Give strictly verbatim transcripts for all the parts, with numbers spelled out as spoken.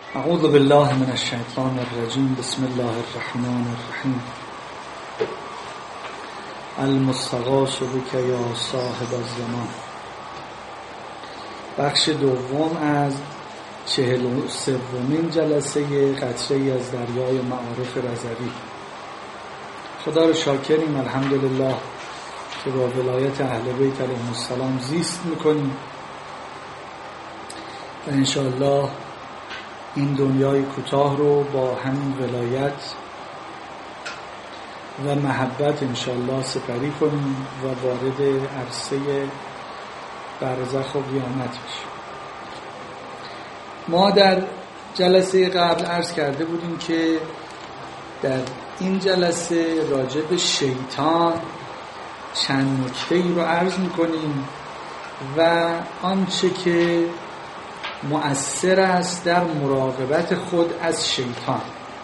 اعوذ بالله من الشیطان الرجیم. بسم الله الرحمن الرحیم. المستغاث بک یا صاحب الزمان. بخش دوم از چهل و سومین جلسه قطره‌ای از دریای معارف رضوی. خدا رو شاکریم الحمدلله که با ولایت اهل بیت علیهم السلام زیست میکنیم و انشاءالله این دنیای کوتاه رو با همین ولایت و محبت انشاءالله سپری کنیم و وارد عرصه برزخ و قیامت بشیم. ما در جلسه قبل عرض کرده بودیم که در این جلسه راجع به شیطان چند نکته‌ای رو عرض می‌کنیم و آنچه که مؤثر است در مراقبت خود از شیطان.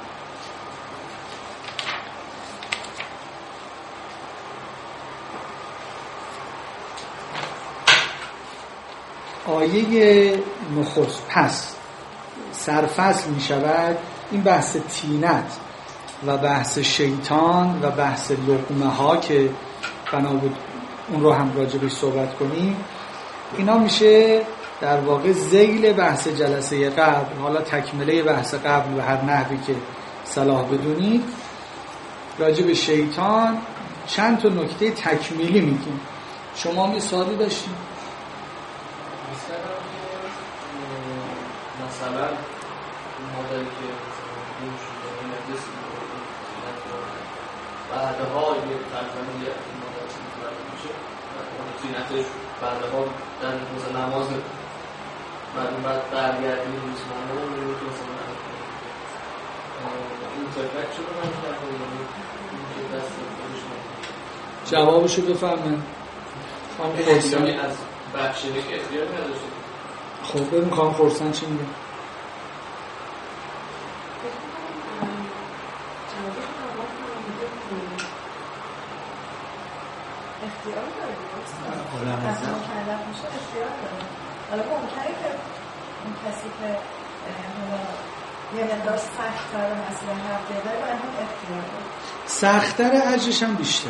آیه نخست پس سرفصل می شود این بحث طینت و بحث شیطان و بحث لقمه ها که بنا بود اون رو هم راجبش صحبت کنیم. اینا میشه در واقع ذیل بحث جلسه قبل، حالا تکمله بحث قبل و هر نحوی که صلاح بدونید. راجب شیطان چند تا نکته تکمیلی میگیم. شما می سوالی داشتید؟ مثلا مدلی که این شده این مدرسی بعدها یه تقریبا یه مدل که میشه توی نتیجه بعدها در مثلا نماز بعد بعد برگردیم روزنامه رو می‌بینیم که مثلا این تفکر شده من کرده دست خودش جوابشو بفهمن. خواهم از بخشیده که اختیار نداشته. خب بریم خواهم خورسن چی میگه؟ اختیار داره دیگه. اصلا مکلف میشه اختیار داره. حالا ممکنه که اون کسی که یه مقدار سخت‌تر مسئله حق داره باید هم اختیار داره. سخت‌تر اجرش هم بیشتر.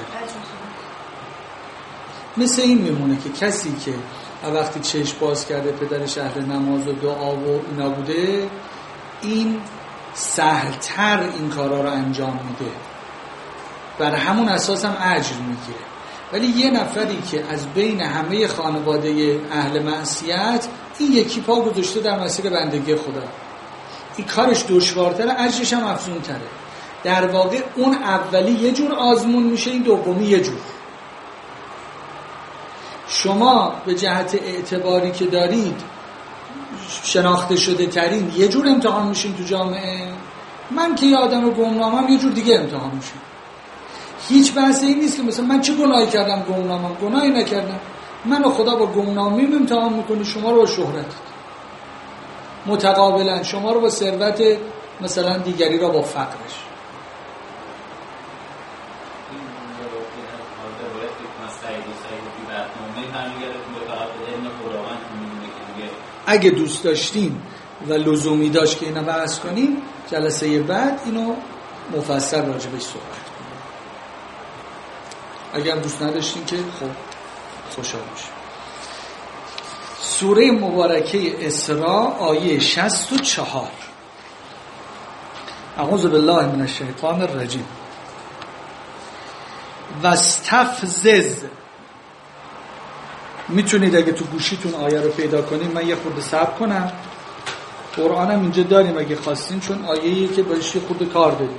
مثل این میمونه که کسی که وقتی چشم باز کرده پدرش اهل نماز و دعا و اینا بوده، این سهل‌تر این کارا رو انجام میده، بر همون اساس هم اجر میگیره. ولی یه نفری که از بین همه خانواده اهل معصیت این یکی پا گذاشته در مسیر بندگی خدا، این کارش دشوارتره، اجرش هم افزونتره. در واقع اون اولی یه جور آزمون میشه، این دومی یه جور. شما به جهت اعتباری که دارید شناخته شده ترین یه جور امتحان میشین تو جامعه، من که یه آدم گمنامم یه جور دیگه امتحان میشین. هیچ بحثی این نیست که مثلا من چه گناهی کردم گمنامم، گناهی نکردم. منو خدا با گمنامیم امتحان میکنه، شما رو با شهرت، متقابلا شما رو با ثروت مثلا دیگری را با فقرش. اگه دوست داشتین و لزومی داشت که اینا بحث کنیم، جلسه بعد اینو مفصل راجبش صحبت کنیم. اگه هم دوست نداشتین که خب خوشحال باشیم. سوره مبارکه اسراء آیه شصت و چهار. اعوذ بالله من الشیطان الرجیم. واستفزز. میتونید اگه تو گوشیتون آیه رو پیدا کنید، من یه خورده صبر کنم. قرآنم اینجا داریم اگه خواستین، چون آیه‌ایه که باش یه خورده کار داریم.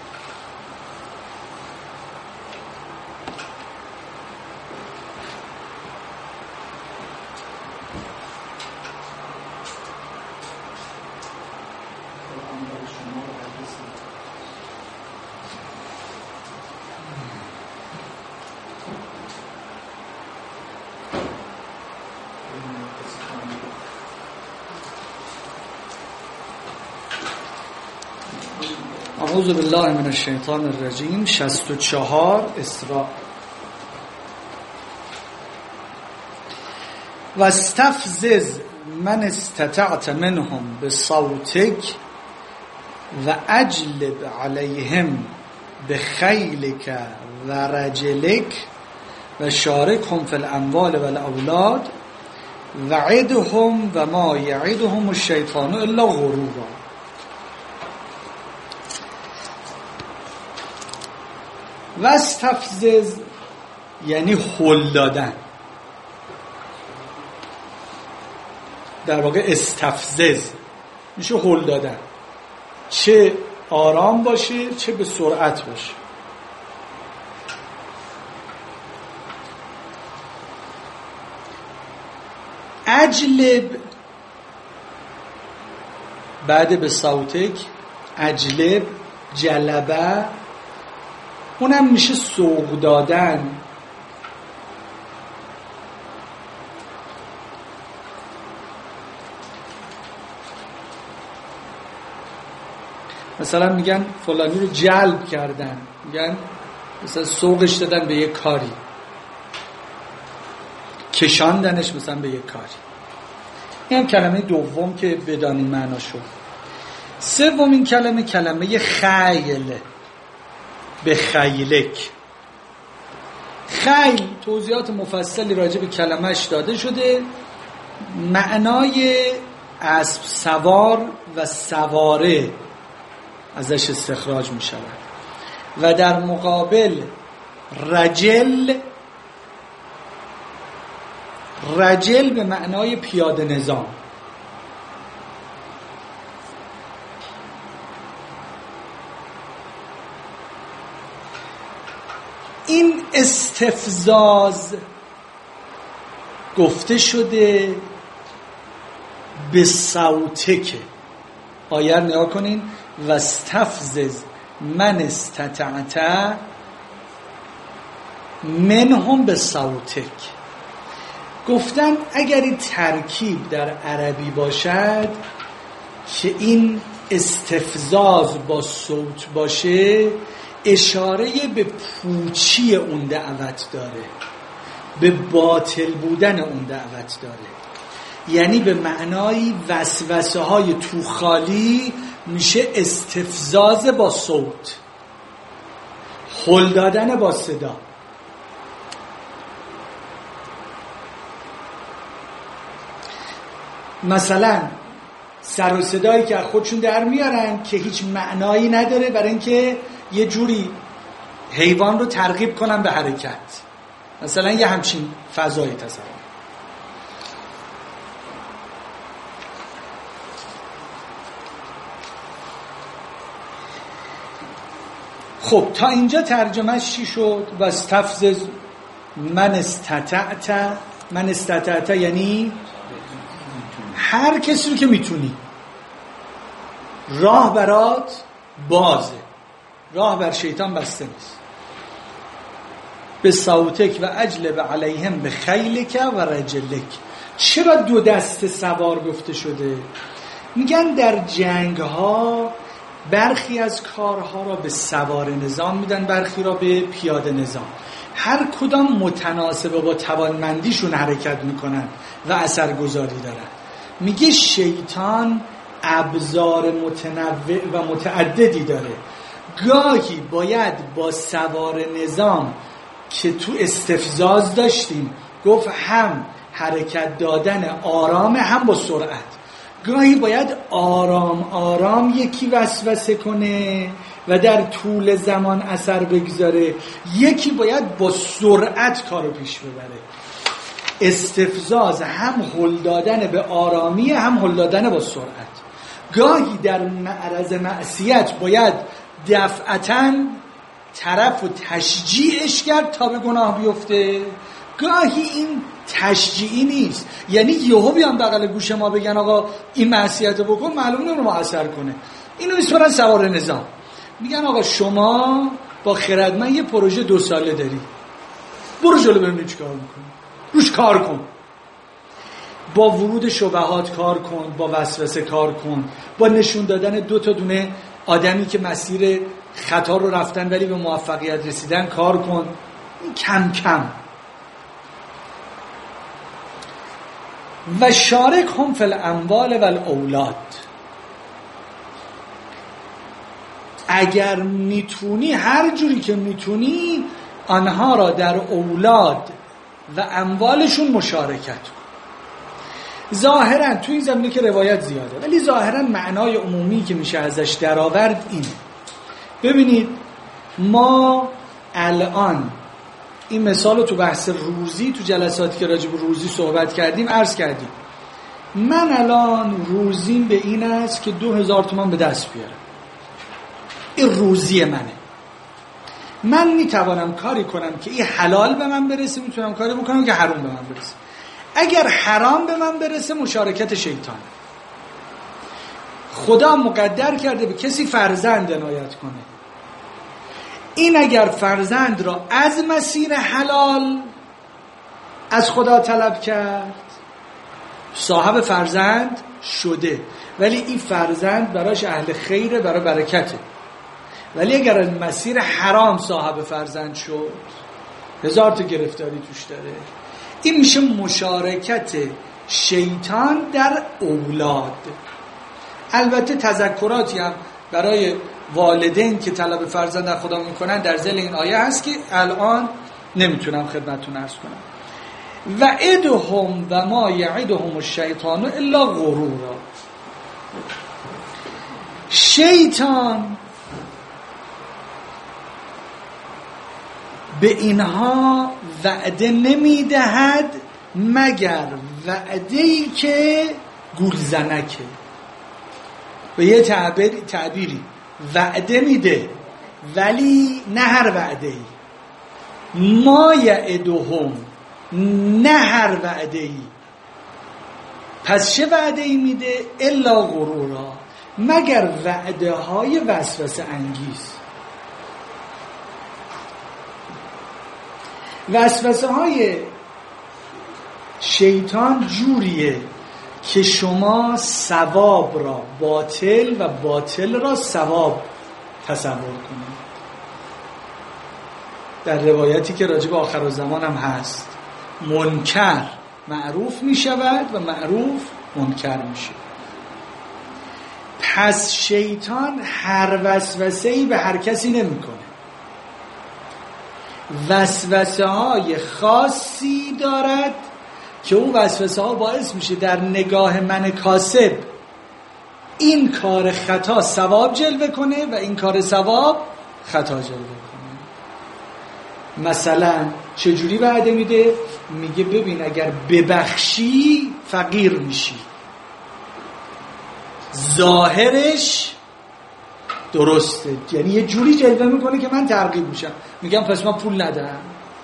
اعوذ بالله من الشیطان الرجیم. شصت و چهار اسراء. واستفزز من استطعت منهم بصوتك و اجلب علیهم بخیلک و رجلک و شارکهم فی الاموال و الاولاد وعدهم و ما یعدهم الشیطان الا غرورا. و استفزز یعنی هل دادن، در واقع استفزز میشه هل دادن، چه آرام باشه چه به سرعت باشه. اجلب بعد به صوتک، اجلب جلبه اونم میشه سوق دادن. مثلا میگن فلانی رو جلب کردن، میگن مثلا سوقش دادن به یک کاری، کشاندنش مثلا به یک کاری. این هم کلمه دوم که بدانی معنا شد. سومین کلمه کلمه خیل، به خیلک. خیل توضیحات مفصلی راجع به کلمهش داده شده. معنای اسب سوار و سواره ازش استخراج می شود. و در مقابل رجل، رجل به معنای پیاده نظام. این استفزاز گفته شده به صوتک. آیه رو نگاه کنین، واستفزز من استطعت منهم به صوتک. گفتن اگر این ترکیب در عربی باشد که این استفزاز با صوت باشه، اشاره به پوچی اون دعوت داره، به باطل بودن اون دعوت داره. یعنی به معنای وسوسه های تو خالی میشه استفزاز با صوت، هل دادن با صدا. مثلا سر و صدایی که خودشون در میارن که هیچ معنایی نداره، برای اینکه یه جوری حیوان رو ترغیب کنن به حرکت. مثلا یه همچین فضایی تصور. خب تا اینجا ترجمهش چی شد؟ واستفزز من استطعت. من استطعت یعنی هر کسی رو که میتونی. راه برات بازه، راه بر شیطان بسته نیست. به صوتک و اجلب علیهم به خیلک و رجلک. چرا دو دست سوار گفته شده؟ میگن در جنگ ها برخی از کارها را به سوار نظام میدن، برخی را به پیاده نظام. هر کدام متناسب با توانمندیشون حرکت میکنن و اثرگذاری دارن. میگه شیطان ابزار متنوع و متعددی داره. گاهی باید با سوار نظام که تو استفزاز داشتیم گفت هم حرکت دادن آرام هم با سرعت. گاهی باید آرام آرام یکی وسوسه کنه و در طول زمان اثر بگذاره، یکی باید با سرعت کارو پیش ببره. استفزاز هم هل دادن به آرامی هم هل دادن با سرعت. گاهی در معرض معصیت باید دفعتاً طرف و تشجیعش کرد تا به گناه بیفته. گاهی این تشجیعی نیست، یعنی یهو بیان بغل گوش ما بگن آقا این معصیت رو بکن، معلوم نمیشه ما اثر کنه. اینو میسپرن سوار نظام، میگن آقا شما با خردمند یه پروژه دو ساله داری، برو جلو ببین چیکار میکنی، روش کار کن. با ورود شبهات کار کن، با وسوسه کار کن، با نشون دادن دو تا دونه آدمی که مسیر خطا رو رفتن ولی به موفقیت رسیدن کار کن. کم کم. و شارک هم فی الاموال و الاولاد. اگر میتونی هر جوری که میتونی آنها را در اولاد و اموالشون مشارکت کن. ظاهرا تو این زمینه که روایت زیاده، ولی ظاهرا معنای عمومی که میشه ازش درآورد اینه. ببینید ما الان این مثال رو تو بحث روزی، تو جلساتی که راجع به روزی صحبت کردیم عرض کردیم. من الان روزیم به این است که دو هزار تومان به دست بیارم، این روزی منه. من میتوانم کاری کنم که این حلال به من برسه، میتونم کاری بکنم که حرام به من برسه. اگر حرام به من برسه مشارکت شیطان. خدا مقدر کرده به کسی فرزند عنایت کنه، این اگر فرزند را از مسیر حلال از خدا طلب کرد صاحب فرزند شده، ولی این فرزند براش اهل خیره، برای برکته. ولی اگر از مسیر حرام صاحب فرزند شد هزار تا گرفتاری توش داره. این میشه مشارکت شیطان در اولاد. البته تذکراتی هم برای والدین که طلب فرزند در خدا میکنن در ذیل این آیه هست که الان نمیتونم خدمتتون عرض کنم. و ادهم و ما یعدهم الشیطان الا غرورا. شیطان به اینها وعده نمیدهد مگر وعده‌ای که گولزنکه. به یه تعبیر تعبیری وعده میده ولی نه هر وعده‌ای. ما یعدهم، نه هر وعده‌ای. پس چه وعده‌ای میده؟ الا غرورا، مگر وعده های وسوسه انگیز. وسوسه های شیطان جوریه که شما ثواب را باطل و باطل را ثواب تصور کنید. در روایتی که راجع به آخرالزمان هم هست، منکر معروف می شود و معروف منکر می شود. پس شیطان هر وسوسه‌ای به هر کسی نمی کنه. وسوسه های خاصی دارد که اون وسوسه ها باعث میشه در نگاه من کاسب این کار خطا ثواب جلوه کنه و این کار ثواب خطا جلوه کنه. مثلا چجوری وعده میده؟ میگه ببین اگر ببخشی فقیر میشی. ظاهرش درسته، یعنی یه جوری جلوه میکنه که من ترغیب میشم، میگم پس من پول ندارم،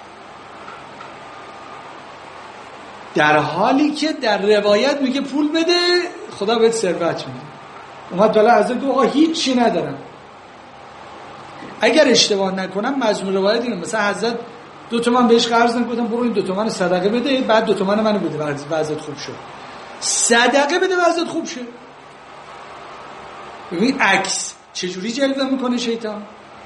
در حالی که در روایت میگه پول بده خدا بهت ثروت میده. اومد بالا از دو آقا هیچی ندارم. اگر اشتباه نکنم مضمون روایت اینه مثلا حضرت دو تومن بهش قرض نگفتم برو این دو تومن صدقه بده، بعد دو تومن منو بده وضعیت خوب شد. صدقه بده وضعیت خوب شد. ببین عکس چجوری جلوه میکنه شیطان.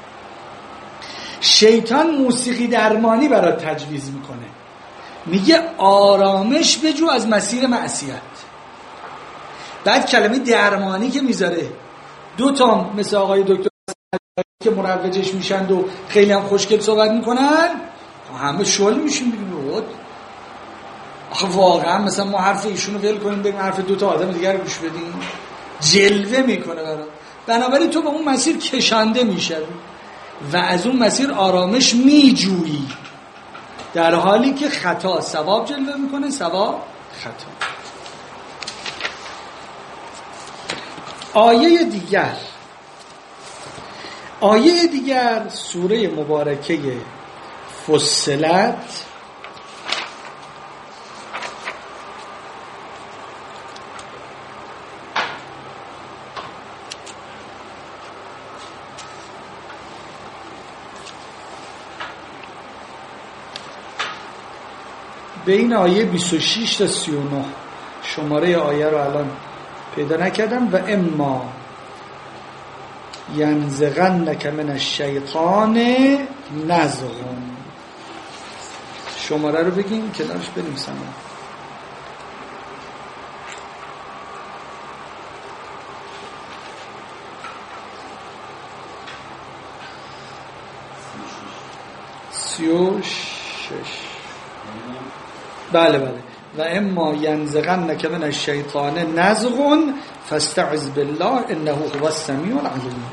شیطان موسیقی درمانی برات تجویز میکنه، میگه آرامش بجو از مسیر معصیت. بعد کلمه درمانی که میذاره دو تا مثل آقای دکتر که مروجش میشن و خیلی هم خوشگل صحبت میکنن همه شل میشین بگیم آخه واقعا مثلا ما حرف ایشونو ول کنیم بگیم حرف دو تا آدم دیگر گوش بدیم، جلوه میکنه برات. بنابراین تو به اون مسیر کشانده میشوی و از اون مسیر آرامش میجویی، در حالی که خطا ثواب جلوه میکنه، ثواب خطا. آیه دیگر آیه دیگر سوره مبارکه فصلت بین آیه بیست و شش تا سی و نه، شماره آیه رو الان پیدا نکردم. و اما ینزغنک من الشیطان نزغ، شماره رو بگیم کنارش بنویسم. سی و شش. بله بله. و اما ینزغنک من الشیطان نزغ فاستعذ بالله انه هو السمیع العلیم.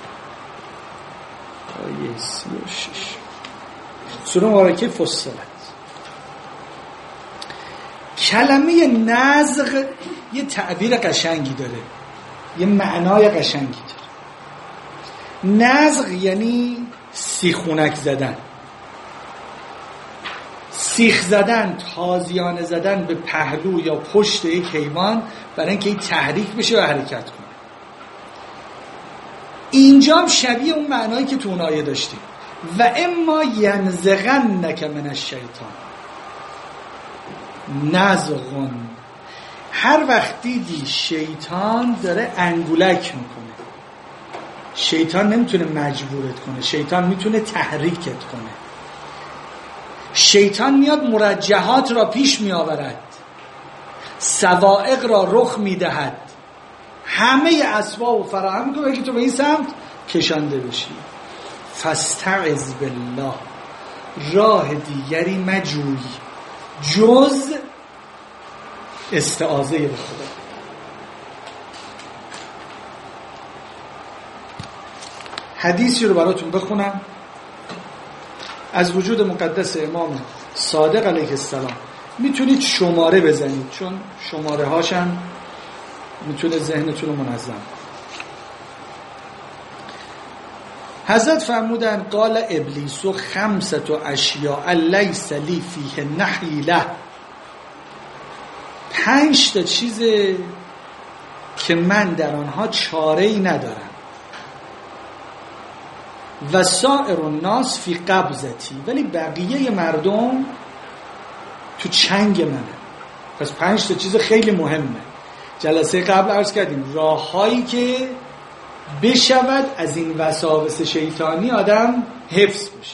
آیه سی و شش سوره مبارکه فصلت. کلمه نزغ یه تعبیر قشنگی داره، یه معنای قشنگی داره. نزغ یعنی سیخونک زدن، سیخ زدن، تازیانه زدن به پهلو یا پشت یک حیوان برای اینکه این تحریک بشه و حرکت کنه. اینجا هم شبیه اون معنایی که تو اون آیه داشتیم. و اما ینزغنک من الشیطان نزغن. هر وقت دیدی شیطان داره انگولک میکنه، شیطان نمیتونه مجبورت کنه، شیطان میتونه تحریکت کنه. شیطان میاد مرجحات را پیش میآورد، سوائق را رخ میدهد، همه اسباب و فراهم میکنه که تو به این سمت کشانده بشی. فاستعذ بالله، راه دیگری مجوی جز استعاذه به خدا. حدیثی رو براتون بخونم از وجود مقدس امام صادق علیه السلام. میتونید شماره بزنید چون شماره هاشم میتونه ذهنتون رو منظم. حضرت فرمودن قال ابلیس و خمسة و اشیاء لیس لی فیه نحیله. پنج تا چیزه که من در آنها چاره‌ای ندارم. و سائر الناس فی قبضتی، ولی بقیه مردم تو چنگ منه. پس پنج تا چیز خیلی مهمه. جلسه قبل عرض کردیم راههایی که بشود از این وساوس شیطانی آدم حفظ بشه.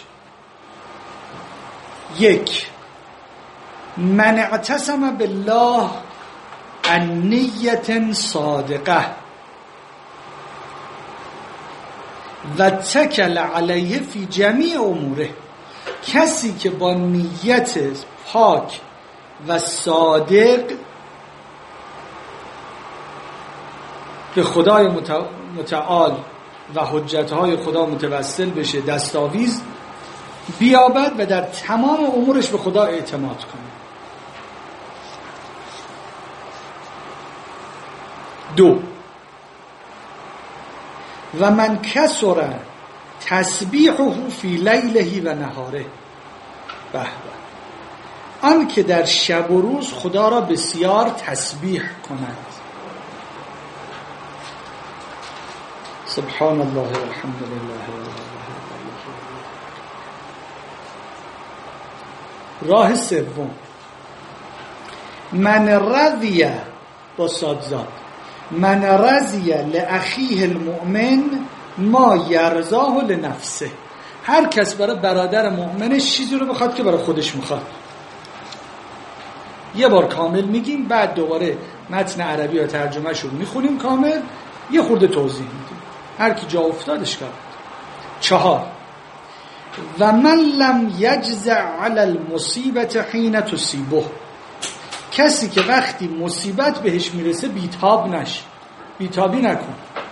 یک، من اعتصم بالله عن نیت صادقه و تکل علیه فی جمیع اموره. کسی که با نیت پاک و صادق به خدای متعال و حجتهای خدا متوسل بشه، دستاویز بیابد و در تمام امورش به خدا اعتماد کنه. دو، و من کسر تسبیحه فی لیله و نهاره. به به، آن که در شب و روز خدا را بسیار تسبیح کند. سبحان الله والحمد لله. راه سوم، من رضی با صادزاد، من رضی لاخیه المؤمن ما یرضاه لنفسه. هر کس برای برادر مؤمنش چیزی رو بخواد که برای خودش میخواد. یه بار کامل میگیم، بعد دوباره متن عربی و ترجمه شو میخونیم کامل، یه خورده توضیح میدیم، هر کی جا افتادش کرد. چهار، و من لم یجزع علی المصیبت حین تصیبه. کسی که وقتی مصیبت بهش میرسه بیتاب نشه، بیتابی نکن.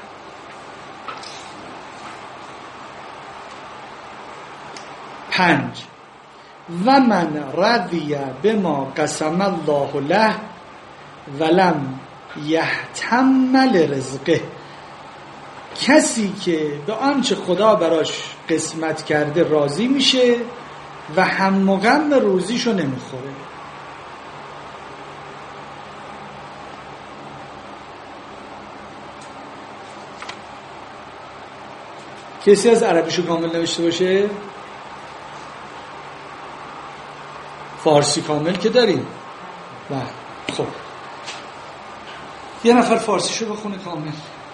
پنج، و من رضی بما قسم الله له ولم یحتم لرزقه. کسی که به آنچه خدا براش قسمت کرده راضی میشه و هم و غم روزیشو نمیخوره. کسی از عربیشو کامل نوشته باشه؟ فارسی کامل که داریم. بله، خب یه نفر فارسیشو بخونه کامل.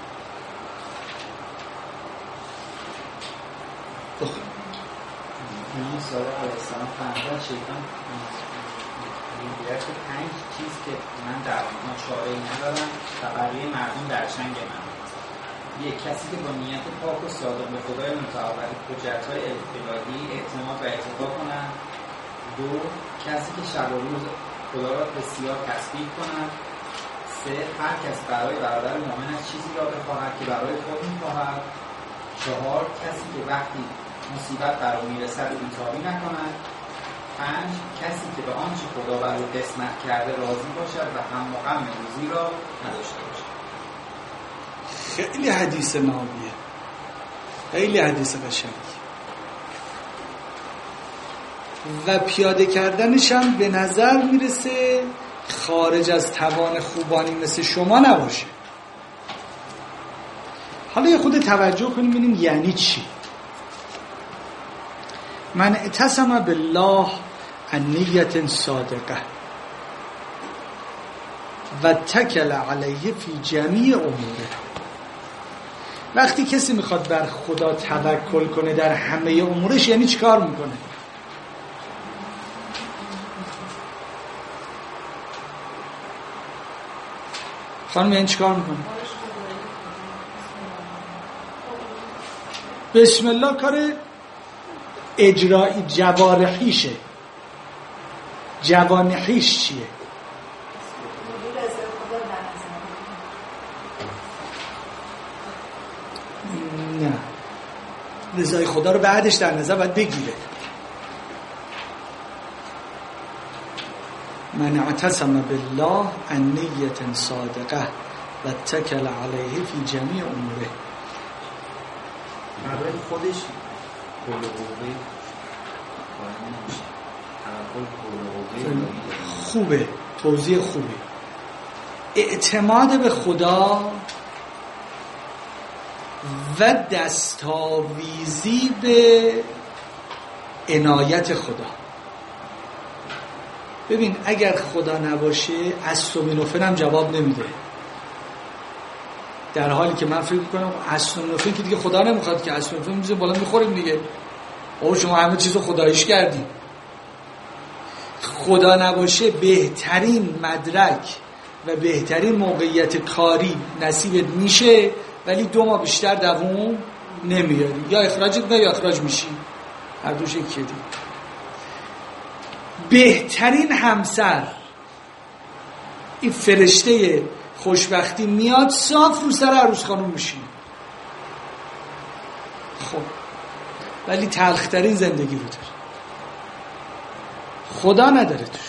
این سال علیه السلام فرمودن شیطان میگوید که پنج چیز که من در آنها چاره‌ای ندارم و بقیه مردم در چنگ من. یک کسی که با نیت پاک و صادق به خدای متعال و حجت‌های الهی اعتماد و اتقا کند. دو، کسی که شب و روز خدا را بسیار تسبیح کند. سه، هر کس برای برادر مؤمنش چیزی را بخواهد که برای خود می‌خواهد. چهار، کسی که وقتی مصیبت بر او میرسد بی‌تابی نکند. پنج، کسی که به آنچه خدا بر او قسمت کرده راضی باشد و هم و غم روزی را نداشته باشد. خیلی حدیث نابیه، خیلی حدیث قشنگی و پیاده کردنش هم به نظر میرسه خارج از توان خوبانی مثل شما نباشه. حالا یه خود توجه کنیم ببینیم یعنی چی. من اعتصم بالله عن نیت صادقه و تکل علیه فی جمیع اموره. وقتی کسی میخواد بر خدا توکل کنه در همه امورش یعنی چی کار میکنه؟ خانم یعنی چی کار میکنه؟ بسم الله کار اجرایی جوارحیشه. جوانحیش چیه؟ نه، رضای خدا رو بعدش در نظر باید بگیره. من اعتصم بالله عن نیت صادقه و تکل علیه فی جمیع اموره. برای خودش کل قوه خوبه، توضیح خوبه. اعتماد به خدا و دستاویزی به عنایت خدا. ببین اگر خدا نباشه استومینوفن هم جواب نمیده، در حالی که من فکر میکنم استومینوفن که دیگه خدا نمیخواد که استومینوفن میزه بالا میخوریم دیگه. او شما همه چیزو خداییش کردیم. خدا نباشه بهترین مدرک و بهترین موقعیت کاری نصیبت میشه ولی دو ماه بیشتر دوام نمیاری، یا اخراجت نه یا اخراج میشی، هر دوش یکی دیگه. بهترین همسر، این فرشته خوشبختی میاد صاف رو سر عروس خانم میشین. خب ولی تلخترین زندگی رو داره، خدا نداره توش.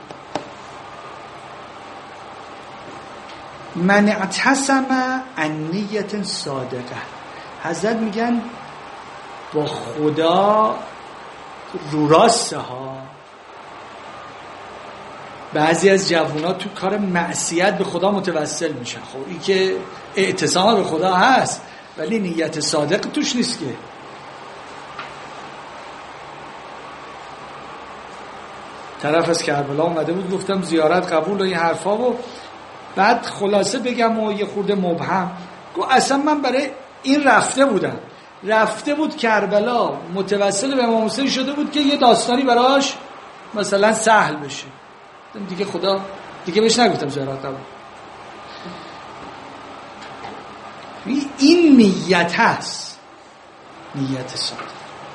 من اعتصم عن نیت صادقه. حضرت میگن با خدا رو راسته ها. بعضی از جوونا تو کار معصیت به خدا متوسل میشن. خب این که اعتصام به خدا هست ولی نیت صادق توش نیست که. طرف از کربلا اومده بود گفتم زیارت قبول و این حرفا و بعد خلاصه بگم و یه خورده مبهم گفت اصلا من برای این رفته بودم، رفته بود کربلا متوسل به امام حسین شده بود که یه داستانی براش مثلا سهل بشه دیگه. خدا دیگه بهش نگفتم زیارت قبول. این نیت هست، نیت صادق.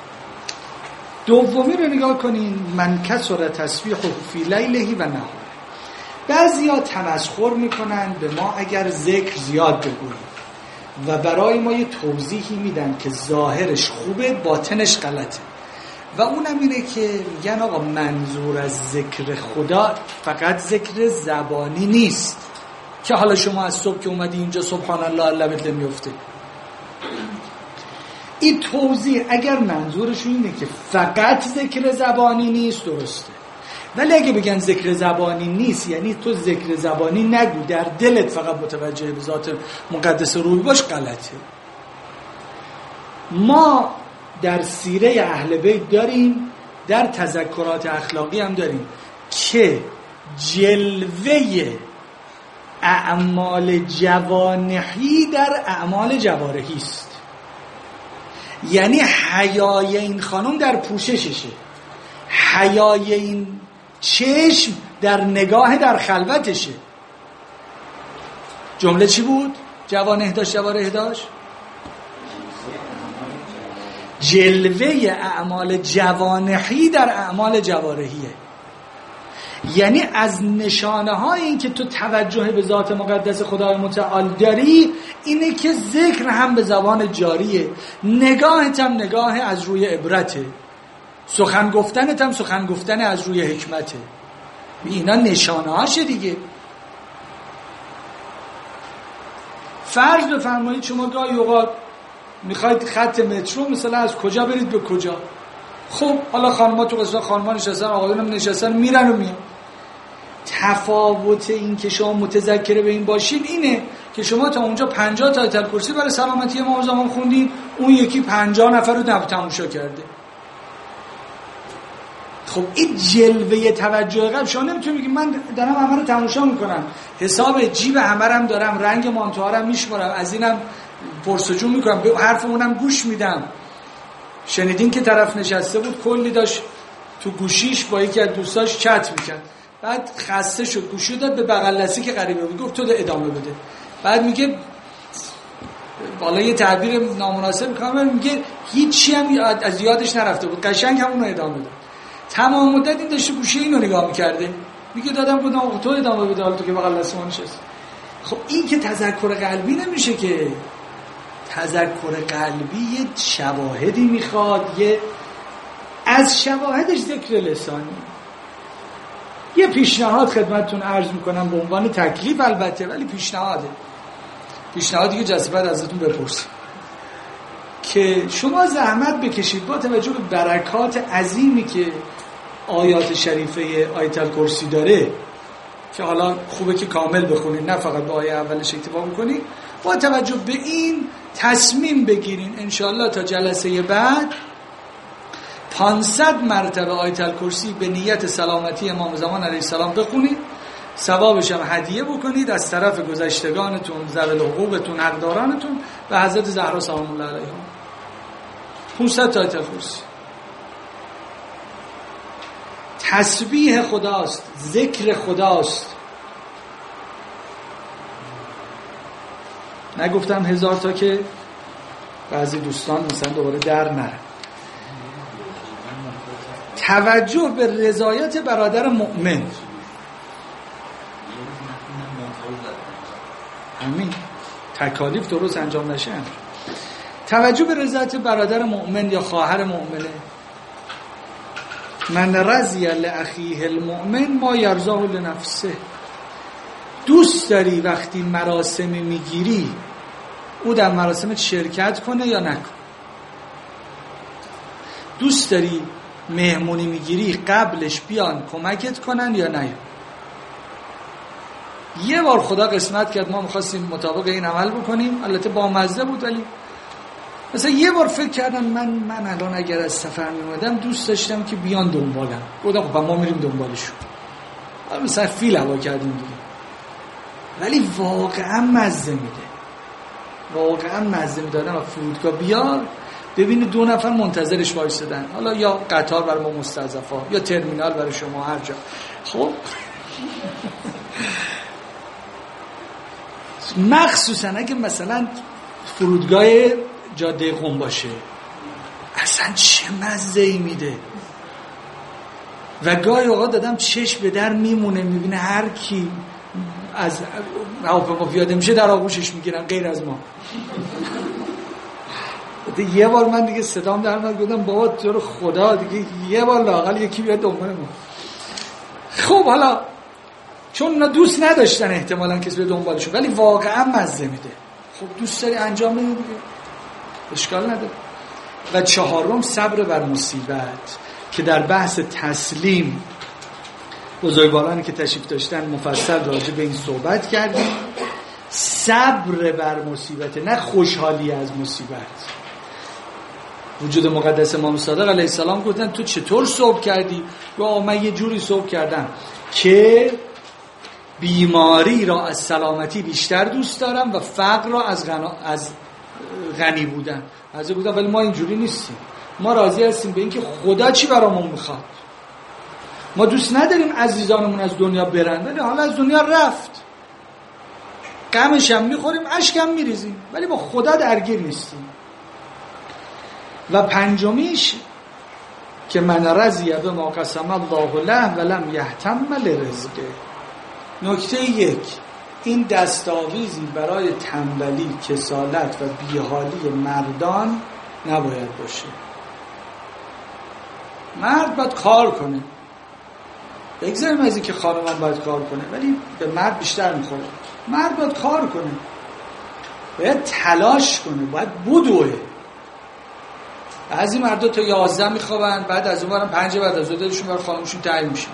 دومی رو نگاه کنین. من کسر تسبیح فی لیله و نهاره. بعضیا تمسخر میکنن به ما اگر ذکر زیاد بگوییم و برای ما یه توضیحی میدن که ظاهرش خوبه باطنش غلطه و اونم اینه که میگن آقا منظور از ذکر خدا فقط ذکر زبانی نیست که حالا شما از صبح که اومدی اینجا سبحان الله لبت نمیفته. این توضیح اگر منظورشون اینه که فقط ذکر زبانی نیست درسته، ولی اگه بگن ذکر زبانی نیست یعنی تو ذکر زبانی نگو، در دلت فقط متوجه به ذات مقدس روح باش، غلطه. ما در سیره اهل بیت داریم، در تذکرات اخلاقی هم داریم که جلوه اعمال جوانحی در اعمال جوارحی است. یعنی حیای این خانم در پوشششه، حیای این چشم در نگاه در خلوتشه. جمله چی بود؟ جوانح داشت جوارح داشت. جلوه اعمال جوانحی در اعمال جوارحیه. یعنی از نشانه های این که تو توجه به ذات مقدس خدای متعال داری اینه که ذکر هم به زبان جاریه، نگاهت هم نگاه از روی عبرته، سخن گفتنت هم سخن گفتن از روی حکمته. اینا نشانه هاشه دیگه. فرض بفرمایید شما گاهی اوقات میخواید خط مترو مثلا از کجا برید به کجا، خب حالا خانم‌ها تو قسمت خانم‌ها نشستن، آقایون هم نشستن، میرن و میان. تفاوت این که شما متذکر به این باشین اینه که شما تا اونجا پنجاه تا آیت الکرسی برای سلامتی امام زمان خوندین، اون یکی پنجاه نفر رو نب تماشا کرده. خب این جلوه توجه قلب. شما نمیتونی بگی من دارم همه رو تماشا میکنم، حساب جیب همه رم دارم، رنگ مانتوها رم میشمارم، از اینم پرسجو میکنم، به حرف اونم گوش میدم. شنیدین که طرف نشسته بود کلی داشت تو گوشیش با یکی از دوستاش چت میکرد، بعد خسته شد گوشی داد به بغل دستی که قریبه بود، گفت تو ده ادامه بده. بعد میگه بالا یه تعبیر نامناسب میکنم، میگه هیچی هم از یادش نرفته بود، قشنگ همون رو ادامه داد. تمام مدت این داشته گوشی اینو نگاه میکرده، میگه دادم بودم تو ادامه بده حالا تو که بغل دست ما نشست. خب این که تذکر قلبی نمیشه که. تذکر قلبی یه شواهدی میخواد، یه از شواهدش ذکر لسانی. یه پیشنهاد خدمتتون عرض میکنم به عنوان تکلیف البته، ولی پیشنهاده، پیشنهادی که جذبت ازتون بپرسم که شما زحمت بکشید با توجه به برکات عظیمی که آیات شریفه آیت الکرسی داره، که حالا خوبه که کامل بخونید نه فقط با آیه اولش اکتفا بکنید، با توجه به این تصمیم بگیرین انشاءالله تا جلسه بعد پانصد مرتبه آیت الکرسی به نیت سلامتی امام زمان علیه السلام بخونید، ثوابش هم هدیه بکنید از طرف گذشتگانتون، ذوی حقوقتون، حقدارانتون و حضرت زهرا سلام الله علیها. پانصد تا آیت الکرسی. تسبیح خداست، ذکر خداست. نگفتم هزار تا که بعضی دوستان مثلا دوباره در نره. توجه به رضایت برادر مؤمن، همین تکالیف درست انجام نشه. توجه به رضایت برادر مؤمن یا خواهر مؤمنه. من رضی لاخیه المؤمن ما یرضاه لنفسه. دوست داری وقتی مراسمی میگیری او در مراسمت شرکت کنه یا نکنه؟ دوست داری مهمونی میگیری قبلش بیان کمکت کنن یا نه؟ یه بار خدا قسمت کرد ما میخواستیم مطابق این عمل بکنیم، البته با مزه بود، ولی مثلا یه بار فکر کردم من من الان اگر از سفر میومدم دوست داشتم که بیان دنبالم، گفتم خب ما میریم دنبالشون، مثلا فیل هوا کردیم دیگه، ولی واقعا مزه میده، واقعا مزه میده. آدم فرودگاه بیاد ببینی دو نفر منتظرش وایسادن، حالا یا قطار برای ما مستضعفا یا ترمینال برای شما، هر جا. خب مخصوصا اگه مثلا فرودگاه جاده قم باشه اصلا چه مزه‌ای میده. و گاهی اوقات دادم چشم به در میمونه، میبینه هر کی از هواپیما پیاده میشه در آغوشش میگیرن غیر از ما. یه بار من دیگه صدام در اومد، گفتم بابا تو رو خدا دیگه یه بار لااقل یکی بیاد دنبال ما. خب حالا چون اونا دوست نداشتن احتمالاً کسی به دنبالشون، ولی واقعا مزه میده. خب دوست داری انجام بدی دیگه، اشکال نداره. و چهارم صبر بر مصیبت که در بحث تسلیم بزرگوارانی که تشریف داشتن مفصل راجع به این صحبت کردیم. صبر بر مصیبت، نه خوشحالی از مصیبت. وجود مقدس امام صادق علیه السلام گفتن تو چطور صبر کردی؟ و من یه جوری صبر کردم که بیماری را از سلامتی بیشتر دوست دارم و فقر را از غنا... از غنی بودن. از گفتم ولی ما اینجوری نیستیم، ما راضی هستیم به اینکه خدا چی برامون میخواد. ما دوست نداریم عزیزانمون از دنیا برن، ولی حالا از دنیا رفت، غمش هم میخوریم، اشک هم میریزیم، ولی با خدا درگیر نیستیم. و پنجمیش که من رضی بما قسم الله له ولم یهتم لرزقه. نکته یک، این دستاویزی برای تنبلی، کسالت و بیحالی مردان نباید باشه. مرد باید کار کنه، بگذاریم از این که خانم هم باید کار کنه، ولی به مرد بیشتر میخوره. مرد باید کار کنه، باید تلاش کنه، باید بدوه. بعضی مردا تا یازده میخوابن، بعد از اون برم پنج بعد از اون دلشون برای خانمشون تعیین میشه.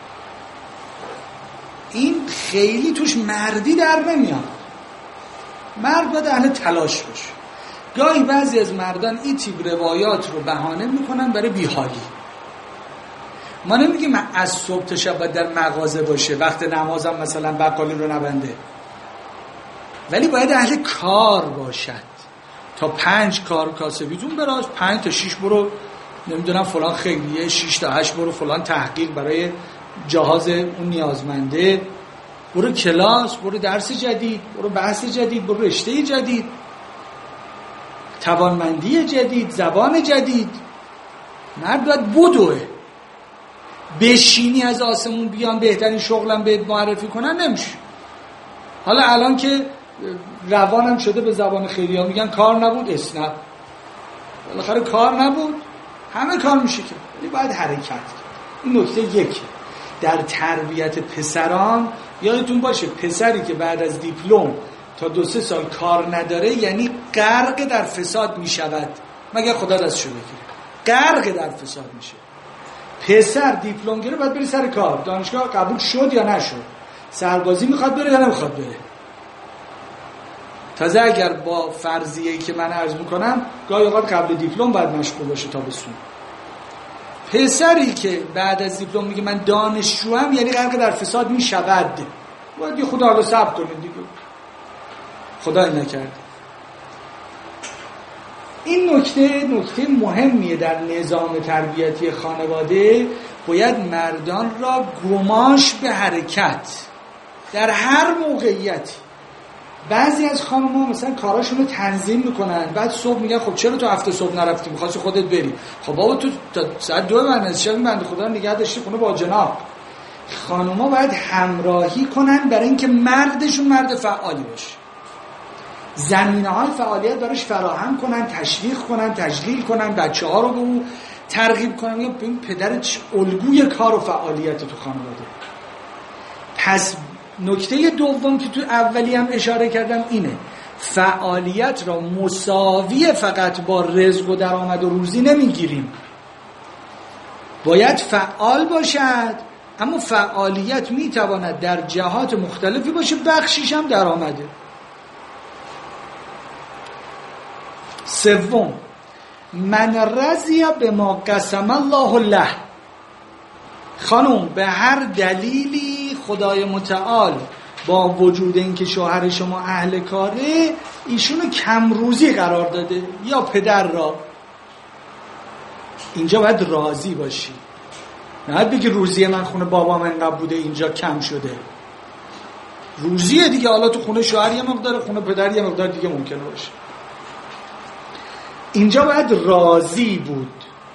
این خیلی توش مردی در نمیاد. مرد باید اهل تلاش باشه. گاهی بعضی از مردان این تیپ روایات رو بهانه میکنن برای بیحالی. ما نمیگیم از صبح تا شب باید در مغازه باشه، وقت نمازم مثلا بقالی رو نبنده، ولی باید اهل کار باشد. تا پنج کار کاسبیتون براش، پنج تا شیش برو نمیدونم فلان خیلیه، شیش تا هشت برو فلان تحقیق برای جهاز اون نیازمنده، برو کلاس، برو درس جدید، برو بحث جدید، برو رشته جدید، توانمندی جدید، زبان جدید. مرد باید بدوه. بشینی از آسمون بیان بهترین شغلم بهت معرفی کنن نمیشه. حالا الان که روانم شده به زبان خیلیا میگن کار نبود اسنپ، بالاخره کار نبود، همه کار میشه که، ولی باید حرکت کرد. این نکته یکی. در تربیت پسران یادتون باشه پسری که بعد از دیپلم تا دو سه سال کار نداره یعنی غرق در فساد میشود، مگر خدا دستشو بگیره. غرق در فساد میشه. پسر دیپلم گیره باید بری سر کار، دانشگاه قبول شد یا نشد، سربازی میخواد بره یا نمیخواد بره. تازه اگر با فرضیه‌ای که من عرض میکنم گاهی اوقات قبل دیپلم باید مشغول باشه تا بسون. پسری که بعد از دیپلم میگه من دانشجوام یعنی غرق در فساد میشود. باید یه خدا حالا صبر کنید دیگه، خدای نکرد. این نکته نکته مهمیه در نظام تربیتی خانواده. باید مردان را گماش به حرکت در هر موقعیتی. بعضی از خانم‌ها مثلا کاراشون رو تنظیم میکنن، بعد صبح میگن خب چرا تو هفته صبح نرفتی، می‌خواستی خودت بری. خب بابا تو تا ساعت دو بعد از شب بنده خدا رو نگه داشتی خونه با جناب. خانم‌ها باید همراهی کنن برای اینکه مردشون مرد فعالی باشه، زمینه‌های فعالیت براش فراهم کنن، تشویق کنن، تشغیل کنن، بچه‌ها رو به اون ترغیب کنن. یا ببین پدر الگوی کار و فعالیت تو خانواده. پس نکته دوم که تو اولی هم اشاره کردم اینه، فعالیت را مساوی فقط با رزق و درآمد و روزی نمیگیریم. باید فعال باشد، اما فعالیت میتواند در جهات مختلفی باشه، بخشیش هم درآمده. سوم، من رضی بما قسم الله له. خانم به هر دلیلی خدای متعال با وجود اینکه شوهر شما اهل کاره ایشونو کم روزی قرار داده یا پدر را، اینجا باید راضی باشی. نه بگی روزی من خونه بابام انقدر بوده اینجا کم شده. روزیه دیگه، حالا تو خونه شوهر یه مقدار، خونه پدر یه مقدار دیگه ممکنه باشه. اینجا باید راضی بود.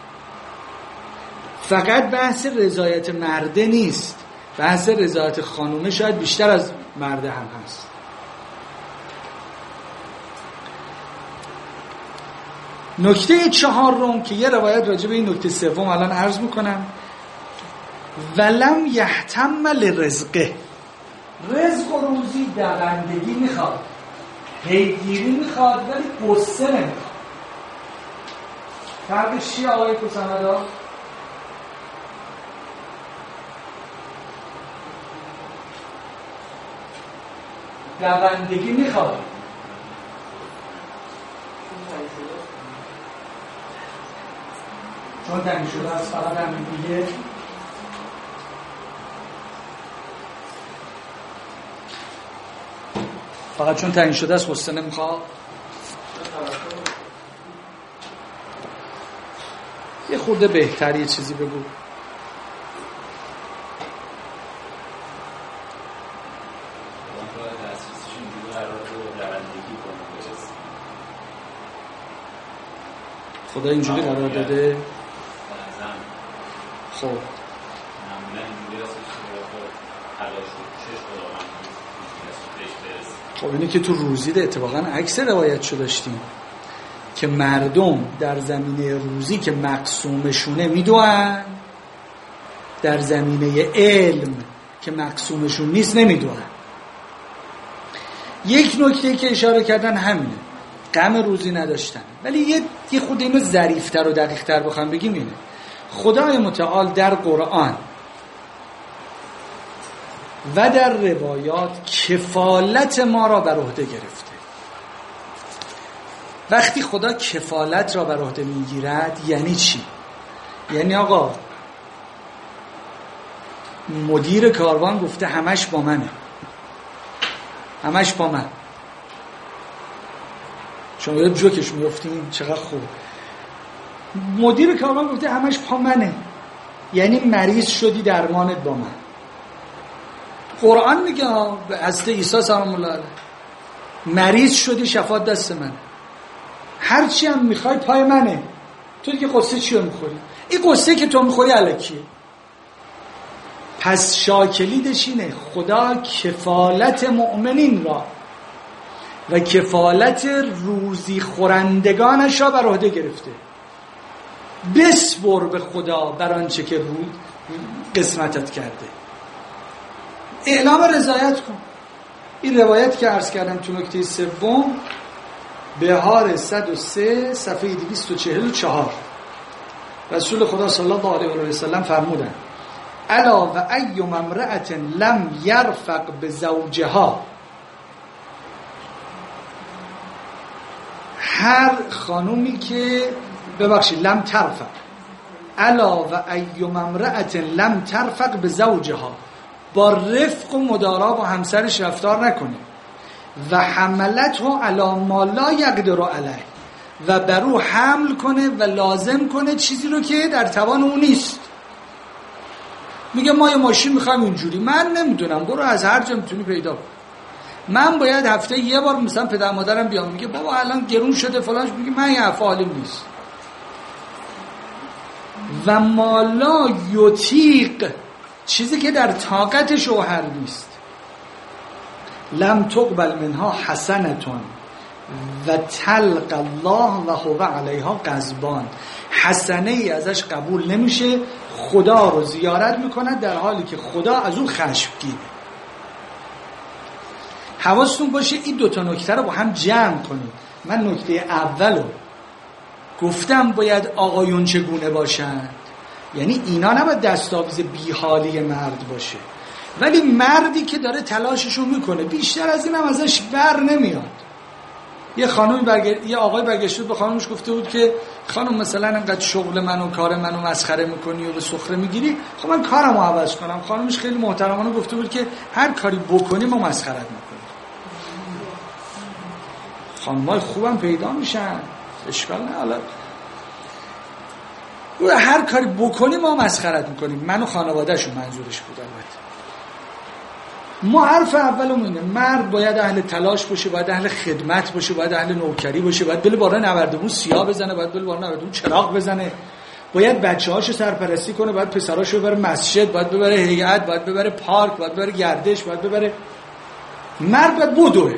فقط بحث رضایت مرده نیست، بحث رضایت خانومه شاید بیشتر از مرده هم هست. نکته چهارم که یه روایت راجع به این نکته سوم الان عرض میکنم، ولم یهتم لرزقه. رزق و روزی دوندگی میخواد، پیگیری میخواد، ولی قصه نمیخواد. فرقش چیه آقای کوسندا؟ دوندگی میخواد، چون تنگ شده است فقط هم میگه فقط چون تنگ شده است قصه نمیخواد. یه خورده بهتر یه چیزی بگو. خدا اینجوری قرار داده. خب خب اینه که تو روزی ده اتفاقا عکس روایت شو داشتیم که مردم در زمینه روزی که مقسومشونه میدوئن، در زمینه علم که مقسومشون نیست نمیدوئن. یک نکته که اشاره کردن همینه، غم روزی نداشتن. ولی یه یه خود اینو ظریف‌تر و دقیق‌تر بخوام بگیم اینه، خدای متعال در قرآن و در روایات کفالت ما را بر عهده گرفته. وقتی خدا کفالت را بر عهده میگیرد یعنی چی؟ یعنی آقا مدیر کاروان گفته همش با منه، همش با من. شما یاد جوکش میفتین چقدر خوب. مدیر کاروان گفته همش با منه، یعنی مریض شدی درمانت با من. قرآن میگه به حضرت عیسی سلام الله علیه مریض شدی شفاعت دست منه، هرچی هم میخوای پای منه. تو دیگه قصه چی رو میخوری؟ این قصه که تو میخوری الکیه. پس شاکلیدش اینه خدا کفالت مؤمنین را و کفالت روزی خورندگانش را بر عهده گرفته. بسپر به خدا بر آنچه که رو قسمتت کرده، اعلام رضایت کن. این روایت که عرض کردم تو نکته سوم، بهار صد و سه صفحه دویست و چهل و چهار، رسول خدا صلی الله علیه و سلم فرمودن الا و ایم امرأة لم یرفق بزوجها، هر خانومی که ببخشید لم ترفق، الا و ایم امرأة لم ترفق بزوجها، با رفق و مدارا با همسرش رفتار نکنه، و حملته علی ما لا یقدر علیه، و بر او حمل کنه و لازم کنه چیزی رو که در توان اون نیست. میگه ما یه ماشین میخوایم اینجوری، من نمیدونم، برو از هر جا میتونی پیدا کن، من باید هفته یه بار مثلا پدر مادرم بیام. میگه بابا الان گرون شده فلانش، میگه من یه افعالیم نیست. و مالا یطیق، چیزی که در طاقت شوهر نیست، لم تقبل منها حسنتون و تلق الله و هو علیها غضبان، حسنه ای ازش قبول نمیشه، خدا رو زیارت میکنه در حالی که خدا از اون خشمگینه. حواستون باشه این دوتا نکته رو با هم جمع کنید. من نکته اولو گفتم باید آقایون چگونه باشن، یعنی اینا نباید دستاویز بیحالی مرد باشه، ولی مردی که داره تلاششو میکنه بیشتر از این هم ازش بر نمیاد. یه خانومی برگرد... یه آقای برگشته به خانومش گفته بود که خانم مثلا انقدر شغل منو کار منو مسخره میکنی و به سخره میگیری، خب من کارمو عوض کنم. خانومش خیلی محترمانه گفته بود که هر کاری بکنی ما مسخرت میکنیم. خانمای خوبم پیدا میشن، اشکال نه، حالا هر کاری بکنی ما مسخرت میکنیم. من و خانواده‌شون منظورش بود. البته ما حرف اولمون اینه، مرد باید اهل تلاش باشه، باید اهل خدمت باشه، باید اهل نوکری باشه، باید بله بارا نوردمون سیاه بزنه، باید بله بارا نوردمون چراغ بزنه، باید بچه‌هاشو سرپرستی کنه، باید پسراشو ببره مسجد، باید ببره هیئت، باید ببره پارک، باید ببره گردش، باید ببره. مرد باید بدوه.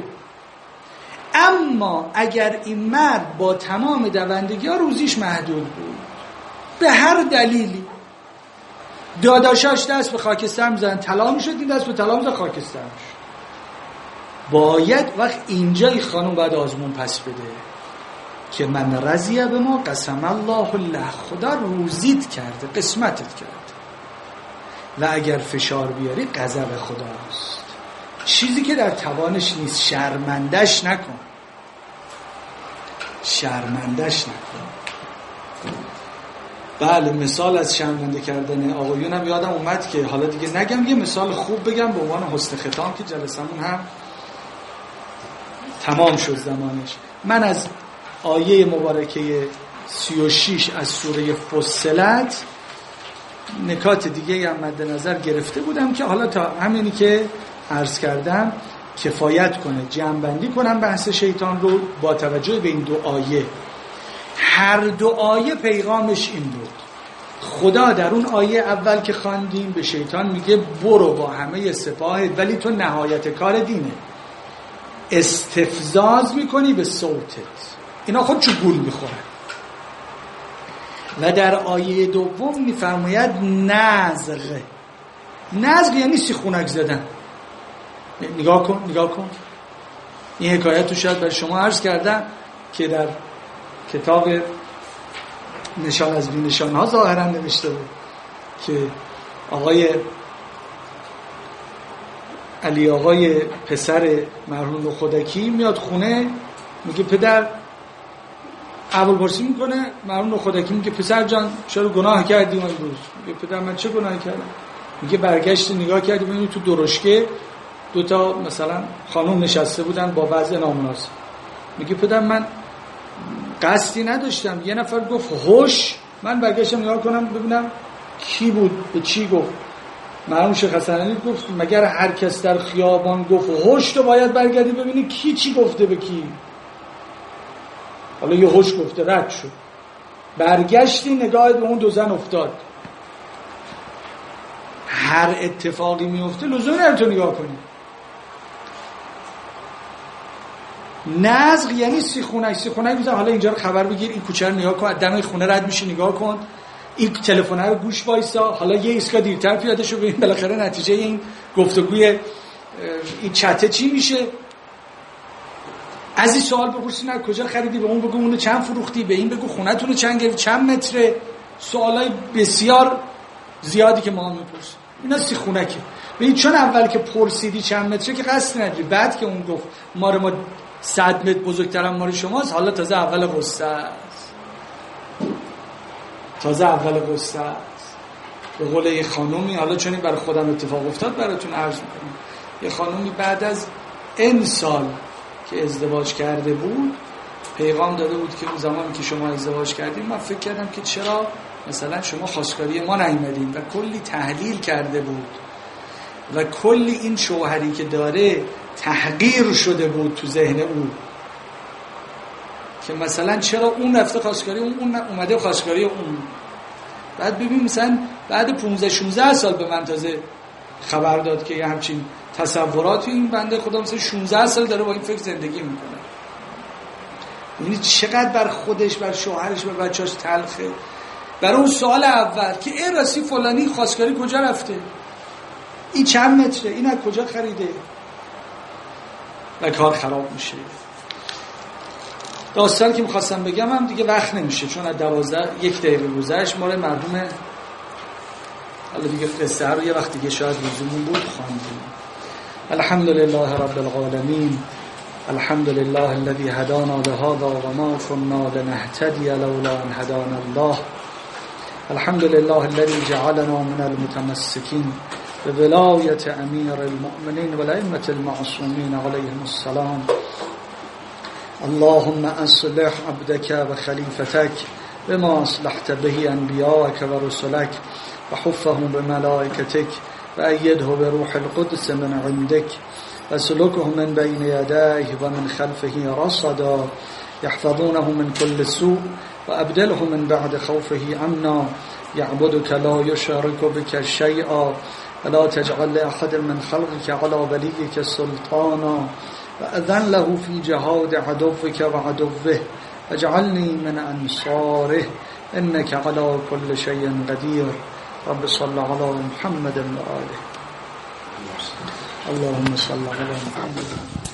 اما اگر این مرد با تمام دوندگی‌ها روزیش محدود بود، به هر دلیلی داداشاش دست به خاکستر میزنن، طلا میشد، این دست به طلا میزن، خاکستر میشد. باید وقت اینجا این خانم باید آزمون پس بده که من رضیه به ما قسم الله له، خدا روزیت کرده، قسمتت کرده، و اگر فشار بیاری غضب خداست. چیزی که در توانش نیست شرمندش نکن، شرمندش نکن. بله مثال از شرمنده کردن آقایونم یادم اومد که حالا دیگه نگم، یه مثال خوب بگم به عنوان حسن ختام که جلسمون هم تمام شد زمانش. من از آیه مبارکه سی و شش از سوره فصلت نکات دیگه هم مد نظر گرفته بودم که حالا تا همینی که عرض کردم کفایت کنه، جمع بندی کنم بحث شیطان رو با توجه به این دو آیه. هر دو آیه پیغامش این بود. خدا در اون آیه اول که خواندیم به شیطان میگه برو با همه سپاهت ولی تو نهایت کار دینه، استفزاز میکنی به صوتت، اینا خودشو گول میخورن. و در آیه دوم میفرماید نزغ. نزغ یعنی سیخونک زدن. نگاه کن نگاه کن این حکایت رو شاید برای شما عرض کردم که در کتاب نشان از بی نشان ها ظاهرا نوشته بود که آقای علی آقای پسر مرحوم خودکی میاد خونه، میگه پدر، اول پرسی میکنه مرحوم خودکی، میگه پسر جان چرا گناه کردی امروز؟ میگه پدر من چه گناهی کردم؟ میگه برگشت نگاه کردی ببینی تو درشکه دو تا مثلا خانم نشسته بودن با وضع نامناسب. میگه پدر من قصدی نداشتم، یه نفر گفت هوش، من برگشتم نگاه کنم ببینم کی بود به چی گفت. مرحوم شیخ حسن علی گفت مگر هر کس در خیابان گفت هوش تو باید برگردی ببینی کی چی گفته به کی. حالا یه هوش گفته رد شد، برگشتی نگاهت به اون دو زن افتاد. هر اتفاقی میفته لزومی نداره تو نگاه کنی. نزغ یعنی سیخونک. سیخونک میزن حالا اینجا رو خبر بگیر، این کوچه رو نگاه کن، دم خونه رد میشه نگاه کن، این تلفن رو گوش وایسا، حالا یه ایسکا دیرتر پیاده شو ببین بالاخره نتیجه این گفتگوی این چته چی میشه. از این سوال بپرسی نه کجا خریدی، به اون بگو اونو چند فروختی، به این بگو خونه‌تون رو چند گرفتی، چند متره. سوالای بسیار زیادی که ما هم میپرسیم اینا سیخونکه. ببین چون اول که پرسیدی چند متره که قصد نداری، بعد که اون گفت ما رو ما صد متر بزرگترم ما رو شماست، حالا تازه اول قصه است، تازه اول قصه است. به قول یه خانومی، حالا چون این برای خودم اتفاق افتاد براتون عرض میکنم، یه خانومی بعد از این سال که ازدواج کرده بود پیغام داده بود که اون زمانی که شما ازدواج کردیم من فکر کردم که چرا مثلا شما خواستگاری ما نیومدین، و کلی تحلیل کرده بود و کلی این شوهری که داره تحقیر شده بود تو ذهن او که مثلا چرا اون رفته خواستگاری اون، اون اومده خواستگاری اون. بعد ببین مثلا بعد پانزده شانزده سال به من تازه خبر داد که یه همچین تصوراتی این بنده خدا مثلا شانزده سال داره با این فکر زندگی میکنه. یعنی چقدر بر خودش، بر شوهرش، بر بچه‌اش تلخه. برای اون سوال اول که ای راستی فلانی خواستگاری کجا رفته، این چند متره، این از کجا خریده، و کار خراب میشه. داستانی که میخواستم بگم هم دیگه وقت نمیشه چون از دوازده یک دقیقه گذشت. ما رو مرحوم حالا دیگه قصه رو یه وقت دیگه شاید لزومی بود خواندیم. الحمد لله رب العالمین، الحمد لله الذي هدانا لهذا وما كنا لنهتدي لولا ان هدانا الله. الحمد لله الذي جعلنا من المتمسكين بولاية امير المؤمنين والائمة المعصومين عليهم السلام. اللهم اصلح عبدك وخليفتك بما اصلحت به انبياءك ورسلك وحفه بملائكتك وأيده بروح القدس من عندك وسلكه من بين يديه ومن خلفه رصدا يحفظونه من كل سوء وأبدله من بعد خوفه أمنا يعبدك لا يشرك بك شيئا ولا تجعل لأحد من خلقك على وليك سلطانا وأذن له في جهاد عدوك وعدوه واجعلني من أنصاره إنك على كل شيء قدير. رب صل على محمد وآله. اللهم صل على محمد.